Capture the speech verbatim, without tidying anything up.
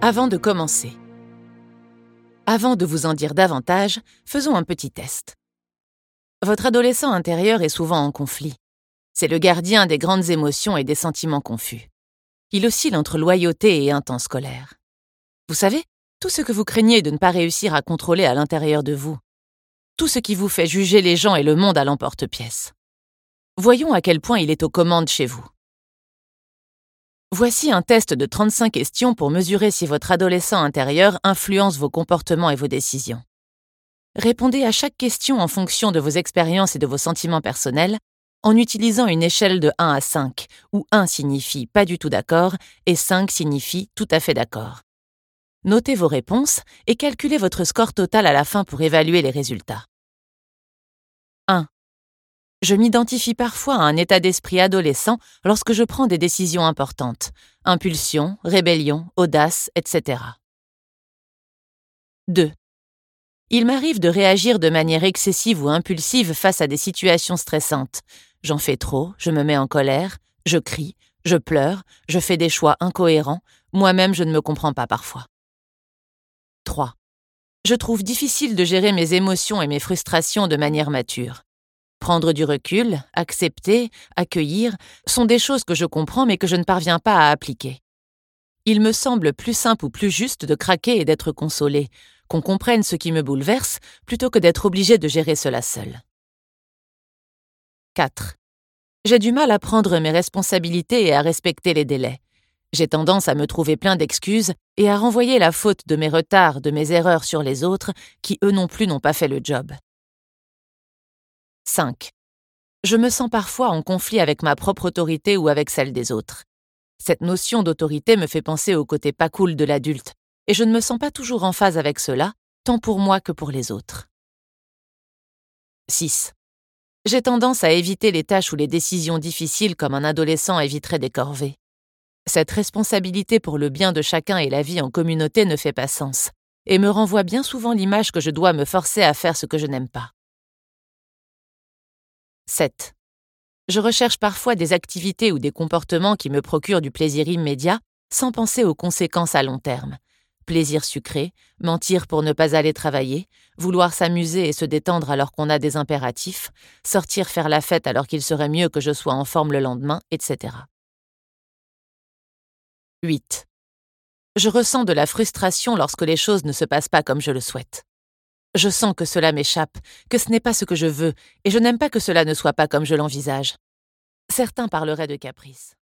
Avant de commencer, avant de vous en dire davantage, faisons un petit test. Votre adolescent intérieur est souvent en conflit. C'est le gardien des grandes émotions et des sentiments confus. Il oscille entre loyauté et intense colère. Vous savez, tout ce que vous craignez de ne pas réussir à contrôler à l'intérieur de vous. Tout ce qui vous fait juger les gens et le monde à l'emporte-pièce. Voyons à quel point il est aux commandes chez vous. Voici un test de trente-cinq questions pour mesurer si votre adolescent intérieur influence vos comportements et vos décisions. Répondez à chaque question en fonction de vos expériences et de vos sentiments personnels en utilisant une échelle de un à cinq, où un signifie pas du tout d'accord et cinq signifie tout à fait d'accord. Notez vos réponses et calculez votre score total à la fin pour évaluer les résultats. un. Je m'identifie parfois à un état d'esprit adolescent lorsque je prends des décisions importantes. Impulsion, rébellion, audace, et cetera. deux. Il m'arrive de réagir de manière excessive ou impulsive face à des situations stressantes. J'en fais trop, je me mets en colère, je crie, je pleure, je fais des choix incohérents, moi-même je ne me comprends pas parfois. trois. Je trouve difficile de gérer mes émotions et mes frustrations de manière mature. Prendre du recul, accepter, accueillir, sont des choses que je comprends mais que je ne parviens pas à appliquer. Il me semble plus simple ou plus juste de craquer et d'être consolé, qu'on comprenne ce qui me bouleverse, plutôt que d'être obligé de gérer cela seul. quatre. J'ai du mal à prendre mes responsabilités et à respecter les délais. J'ai tendance à me trouver plein d'excuses et à renvoyer la faute de mes retards, de mes erreurs sur les autres, qui eux non plus n'ont pas fait le job. cinq. Je me sens parfois en conflit avec ma propre autorité ou avec celle des autres. Cette notion d'autorité me fait penser au côté pas cool de l'adulte, et je ne me sens pas toujours en phase avec cela, tant pour moi que pour les autres. six. J'ai tendance à éviter les tâches ou les décisions difficiles comme un adolescent éviterait des corvées. Cette responsabilité pour le bien de chacun et la vie en communauté ne fait pas sens, et me renvoie bien souvent l'image que je dois me forcer à faire ce que je n'aime pas. sept. Je recherche parfois des activités ou des comportements qui me procurent du plaisir immédiat sans penser aux conséquences à long terme. Plaisir sucré, mentir pour ne pas aller travailler, vouloir s'amuser et se détendre alors qu'on a des impératifs, sortir faire la fête alors qu'il serait mieux que je sois en forme le lendemain, et cetera. huit. Je ressens de la frustration lorsque les choses ne se passent pas comme je le souhaite. Je sens que cela m'échappe, que ce n'est pas ce que je veux, et je n'aime pas que cela ne soit pas comme je l'envisage. Certains parleraient de caprice.